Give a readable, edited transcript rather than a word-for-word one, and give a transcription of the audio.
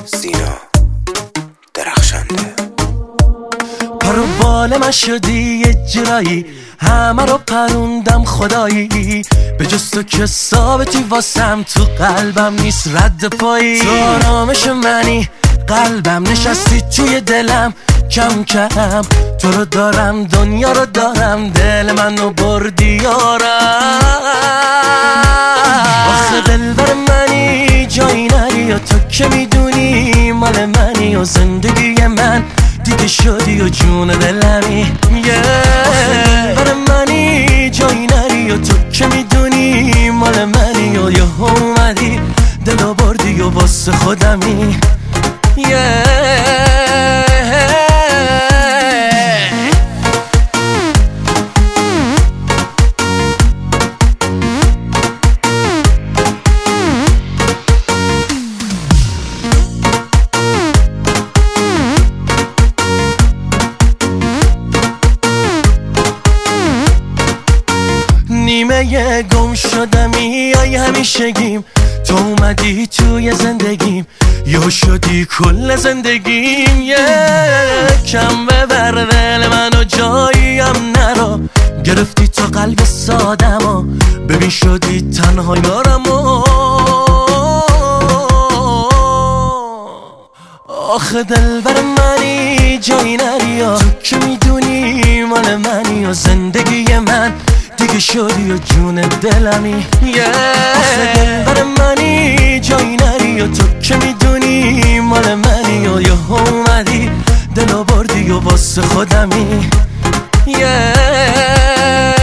سینا درخشنده. پر و بال من شدی یه جرایی، همه رو پروندم خدایی، به جز تو که ثابتی واسم، تو قلبم نیست رد پایی. تو آرامش منی، قلبم نشستی توی دلم، کم کم تو رو دارم، دنیا رو دارم، دل منو بردی یارم. آخه دلبر منی، جایی نری و تو که میدونی مال منی و زندگی من دیگه شدی و جون دلمی. آخه دلبر منی، جایی نری و تو که میدونی مال منی و یه اومدی دلو بردی و واسه خودمی. نیمه گم شدمی ای همیشگیم، تو اومدی توی زندگیم، یا شدی کل زندگیم. کم ببر دل منو جاییم نرا، گرفتی تا قلب سادمو، ببین شدی تنها یارمو. آخه دلبر منی، جایی نری و تو که میدونی مال منی و زندگی من دیگه شدی و جون دلمی. آخه دلبر منی، جایی نری و تو که میدونی مال منی و یه اومدی دلو بردی و واسه خودمی.